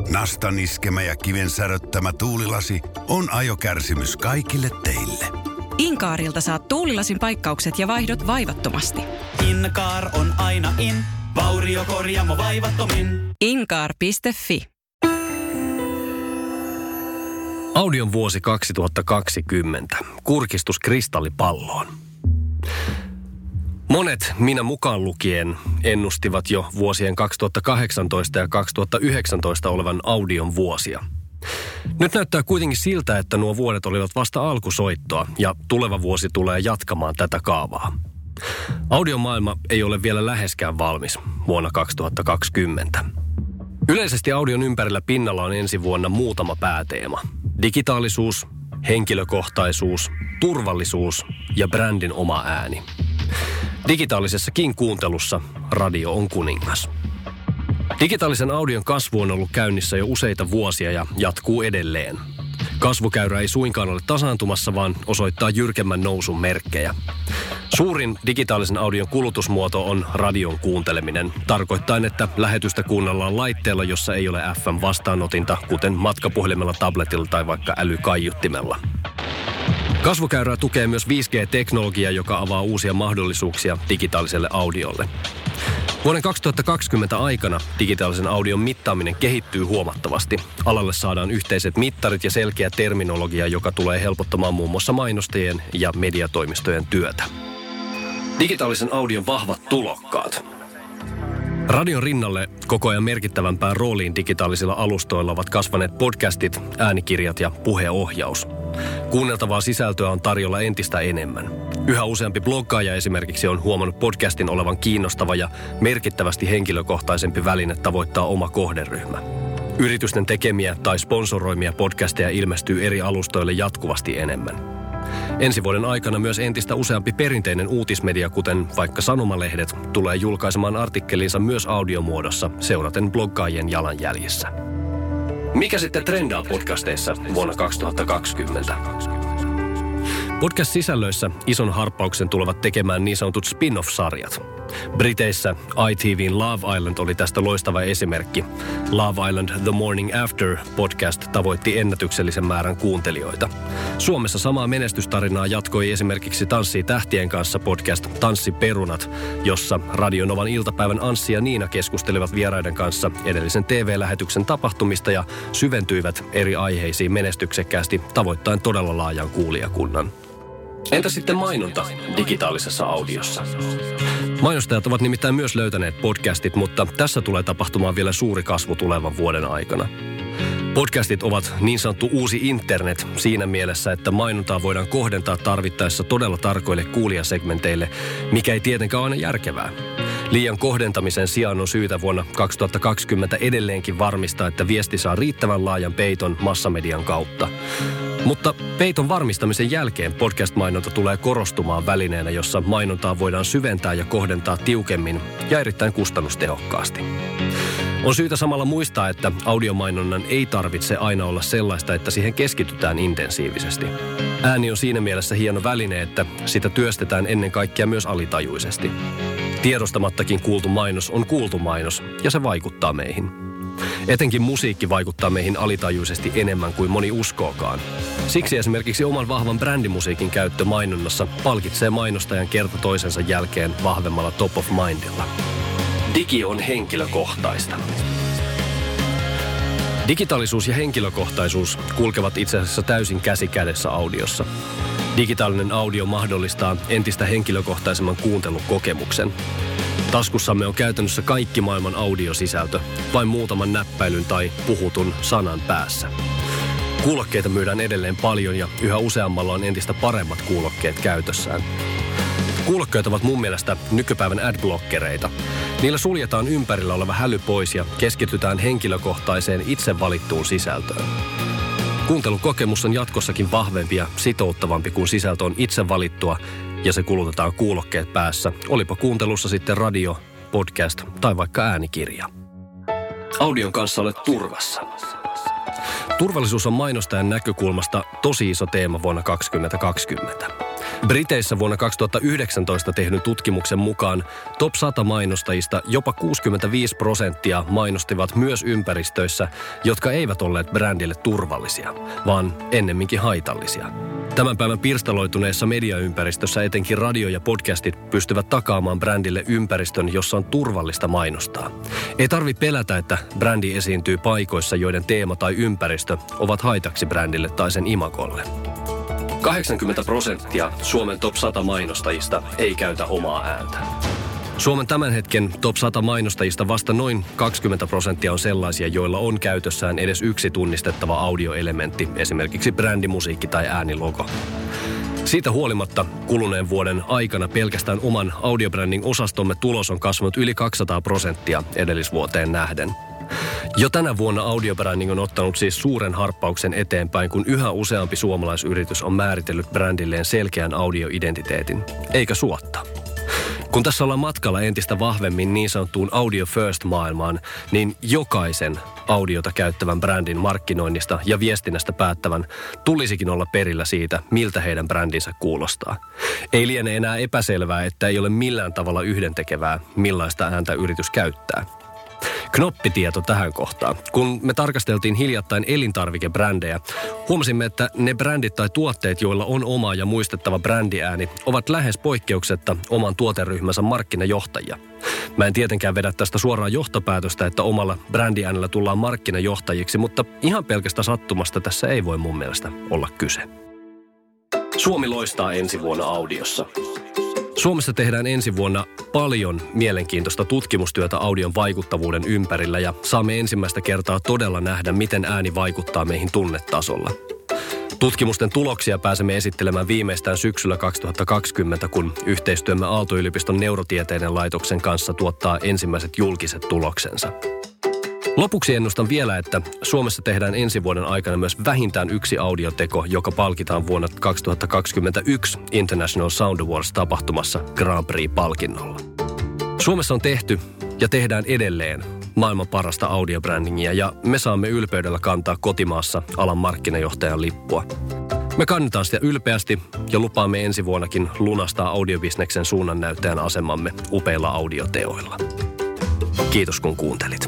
Nastan iskemä ja kiven säröttämä tuulilasi on ajokärsimys kaikille teille. Inkaarilta saat tuulilasin paikkaukset ja vaihdot vaivattomasti. Inkaar on aina in, vauriokorjaamo vaivattomin. Inkaar.fi. Audion vuosi 2020. Kurkistus kristallipalloon. Monet, minä mukaan lukien, ennustivat jo vuosien 2018 ja 2019 olevan Audion vuosia. Nyt näyttää kuitenkin siltä, että nuo vuodet olivat vasta alkusoittoa ja tuleva vuosi tulee jatkamaan tätä kaavaa. Audion maailma ei ole vielä läheskään valmis vuonna 2020. Yleisesti audion ympärillä pinnalla on ensi vuonna muutama pääteema. Digitaalisuus, henkilökohtaisuus, turvallisuus ja brändin oma ääni. Digitaalisessakin kuuntelussa radio on kuningas. Digitaalisen audion kasvu on ollut käynnissä jo useita vuosia ja jatkuu edelleen. Kasvukäyrä ei suinkaan ole tasaantumassa, vaan osoittaa jyrkemmän nousun merkkejä. Suurin digitaalisen audion kulutusmuoto on radion kuunteleminen, tarkoittaen, että lähetystä kuunnellaan laitteella, jossa ei ole FM-vastaanotinta, kuten matkapuhelimella, tabletilla tai vaikka älykaiuttimella. Kasvukäyrää tukee myös 5G-teknologia, joka avaa uusia mahdollisuuksia digitaaliselle audiolle. Vuoden 2020 aikana digitaalisen audion mittaaminen kehittyy huomattavasti. Alalle saadaan yhteiset mittarit ja selkeä terminologia, joka tulee helpottamaan muun muassa mainostajien ja mediatoimistojen työtä. Digitaalisen audion vahvat tulokkaat. Radion rinnalle koko ajan merkittävämpään rooliin digitaalisilla alustoilla ovat kasvaneet podcastit, äänikirjat ja puheohjaus. Kuunneltavaa sisältöä on tarjolla entistä enemmän. Yhä useampi bloggaaja esimerkiksi on huomannut podcastin olevan kiinnostava ja merkittävästi henkilökohtaisempi väline tavoittaa oma kohderyhmä. Yritysten tekemiä tai sponsoroimia podcasteja ilmestyy eri alustoille jatkuvasti enemmän. Ensi vuoden aikana myös entistä useampi perinteinen uutismedia, kuten vaikka sanomalehdet, tulee julkaisemaan artikkelinsa myös audiomuodossa seuraten bloggaajien jalanjäljissä. Mikä sitten trendaa podcasteissa vuonna 2020? Podcast-sisällöissä ison harppauksen tulevat tekemään niin sanotut spin-off-sarjat. Briteissä ITV:n Love Island oli tästä loistava esimerkki. Love Island The Morning After podcast tavoitti ennätyksellisen määrän kuuntelijoita. Suomessa samaa menestystarinaa jatkoi esimerkiksi Tanssii tähtien kanssa podcast Tanssiperunat, jossa Radionovan iltapäivän Anssi ja Niina keskustelivat vieraiden kanssa edellisen TV-lähetyksen tapahtumista ja syventyivät eri aiheisiin menestyksekkäästi tavoittaen todella laajan kuulijakunnan. Entä sitten mainonta digitaalisessa audiossa? Mainostajat ovat nimittäin myös löytäneet podcastit, mutta tässä tulee tapahtumaan vielä suuri kasvu tulevan vuoden aikana. Podcastit ovat niin sanottu uusi internet siinä mielessä, että mainontaa voidaan kohdentaa tarvittaessa todella tarkoille kuulijasegmenteille, mikä ei tietenkään ole aina järkevää. Liian kohdentamisen sijaan on syytä vuonna 2020 edelleenkin varmistaa, että viesti saa riittävän laajan peiton massamedian kautta. Mutta peiton varmistamisen jälkeen podcast-mainonta tulee korostumaan välineenä, jossa mainontaa voidaan syventää ja kohdentaa tiukemmin ja erittäin kustannustehokkaasti. On syytä samalla muistaa, että audiomainonnan ei tarvitse aina olla sellaista, että siihen keskitytään intensiivisesti. Ääni on siinä mielessä hieno väline, että sitä työstetään ennen kaikkea myös alitajuisesti. Tiedostamattakin kuultu mainos on kuultu mainos ja se vaikuttaa meihin. Etenkin musiikki vaikuttaa meihin alitajuisesti enemmän kuin moni uskookaan. Siksi esimerkiksi oman vahvan brändimusiikin käyttö mainonnassa palkitsee mainostajan kerta toisensa jälkeen vahvemmalla top of mindilla. Digi on henkilökohtaista. Digitaalisuus ja henkilökohtaisuus kulkevat itse asiassa täysin käsi kädessä audiossa. Digitaalinen audio mahdollistaa entistä henkilökohtaisemman kuuntelukokemuksen. Taskussamme on käytännössä kaikki maailman audiosisältö, vain muutaman näppäilyn tai puhutun sanan päässä. Kuulokkeita myydään edelleen paljon ja yhä useammalla on entistä paremmat kuulokkeet käytössään. Kuulokkeet ovat mun mielestä nykypäivän adblockereita. Niillä suljetaan ympärillä oleva häly pois ja keskitytään henkilökohtaiseen itse valittuun sisältöön. Kuuntelukokemus on jatkossakin vahvempi ja sitouttavampi, kun sisältö on itse valittua ja se kulutetaan kuulokkeet päässä, olipa kuuntelussa sitten radio, podcast tai vaikka äänikirja. Audion kanssa olet turvassa. Turvallisuus on mainostajan näkökulmasta tosi iso teema vuonna 2020. Briteissä vuonna 2019 tehdyn tutkimuksen mukaan top 100 mainostajista jopa 65% mainostivat myös ympäristöissä, jotka eivät olleet brändille turvallisia, vaan ennemminkin haitallisia. Tämän päivän pirstaloituneessa mediaympäristössä etenkin radio ja podcastit pystyvät takaamaan brändille ympäristön, jossa on turvallista mainostaa. Ei tarvitse pelätä, että brändi esiintyy paikoissa, joiden teema tai ympäristö ovat haitaksi brändille tai sen imagolle. 80% Suomen top 100 mainostajista ei käytä omaa ääntä. Suomen tämän hetken top 100 mainostajista vasta noin 20% on sellaisia, joilla on käytössään edes yksi tunnistettava audioelementti, esimerkiksi brändimusiikki tai äänilogo. Siitä huolimatta kuluneen vuoden aikana pelkästään oman audiobränding osastomme tulos on kasvanut yli 200% edellisvuoteen nähden. Jo tänä vuonna audiobränding on ottanut siis suuren harppauksen eteenpäin, kun yhä useampi suomalaisyritys on määritellyt brändilleen selkeän audioidentiteetin, eikä suotta. Kun tässä ollaan matkalla entistä vahvemmin niin sanottuun audio first maailmaan, niin jokaisen audiota käyttävän brändin markkinoinnista ja viestinnästä päättävän tulisikin olla perillä siitä, miltä heidän brändinsä kuulostaa. Ei liene enää epäselvää, että ei ole millään tavalla yhdentekevää, millaista ääntä yritys käyttää. Knoppitieto tähän kohtaan. Kun me tarkasteltiin hiljattain elintarvikebrändejä, huomasimme, että ne brändit tai tuotteet, joilla on oma ja muistettava brändiääni, ovat lähes poikkeuksetta oman tuoteryhmänsä markkinajohtajia. Mä en tietenkään vedä tästä suoraan johtopäätöstä, että omalla brändiäänellä tullaan markkinajohtajiksi, mutta ihan pelkästä sattumasta tässä ei voi mun mielestä olla kyse. Suomi loistaa ensi vuonna audiossa. Suomessa tehdään ensi vuonna paljon mielenkiintoista tutkimustyötä audion vaikuttavuuden ympärillä ja saamme ensimmäistä kertaa todella nähdä, miten ääni vaikuttaa meihin tunnetasolla. Tutkimusten tuloksia pääsemme esittelemään viimeistään syksyllä 2020, kun yhteistyömme Aalto-yliopiston neurotieteiden laitoksen kanssa tuottaa ensimmäiset julkiset tuloksensa. Lopuksi ennustan vielä, että Suomessa tehdään ensi vuoden aikana myös vähintään yksi audioteko, joka palkitaan vuonna 2021 International Sound Awards-tapahtumassa Grand Prix-palkinnolla. Suomessa on tehty ja tehdään edelleen maailman parasta audiobrändingiä ja me saamme ylpeydellä kantaa kotimaassa alan markkinajohtajan lippua. Me kannetaan sitä ylpeästi ja lupaamme ensi vuonnakin lunastaa audiobisneksen suunnannäyttäjän asemamme upeilla audioteoilla. Kiitos kun kuuntelit.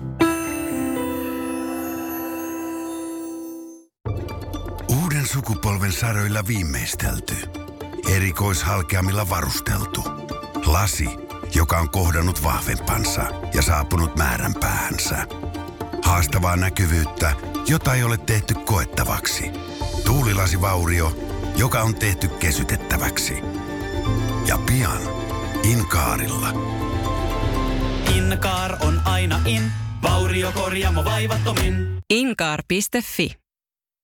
Uuden sukupolven saroilla viimeistelty. Erikoishalkeamilla varusteltu. Lasi, joka on kohdannut vahvempansa ja saapunut määränpäähänsä. Haastavaa näkyvyyttä, jota ei ole tehty koettavaksi. Tuulilasivaurio, joka on tehty kesytettäväksi. Ja pian Inkaarilla. Inkaar on aina in, vauriokorjaamo vaivattomin. Inkaar.fi